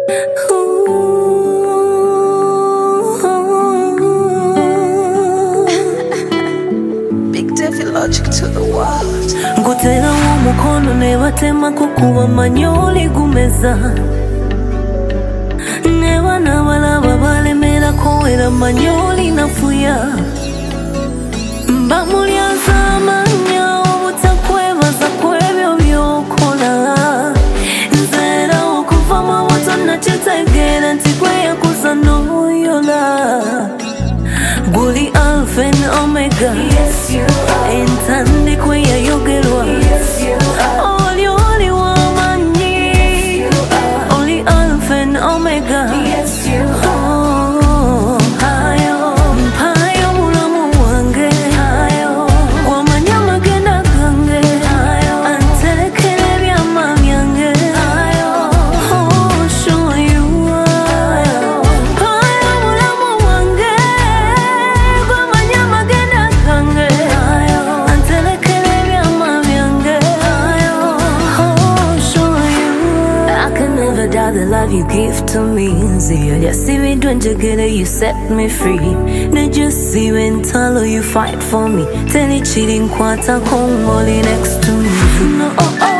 Big Devi Logic to the world. Ngutera umukono nebatema kukuba manyoli gumeza. Neba nabalaba balemera kowera manyoli nafuya. Mbamulyaza amanya obutakwebaza kwebyo byokola. Nzera okuva mu buto nakitegeera nti gwe yakuza n'oyola. Guli Alpha and Omega. Yes, you are. Entandikwa yayogerwa. Yes, you are. Oli wamanyi. Yes, you are. Oli Alpha and Omega. Yes, you are. Oh, hayo, mpayo mulamu wange. Hayo, wamanya magenda gange. Hayo, antelekere byama byange. Hayo, oh, sure you are. Mpayo mulamu wange. Wamanya magenda gange. Hayo, antelekere byama byange. Hayo, oh, sure you are. I can never doubt the love you give to me. Just see me doing together, you set me free. Then just see when talo you fight for me. Tell it cheating quarter come only next to me. No, oh, oh.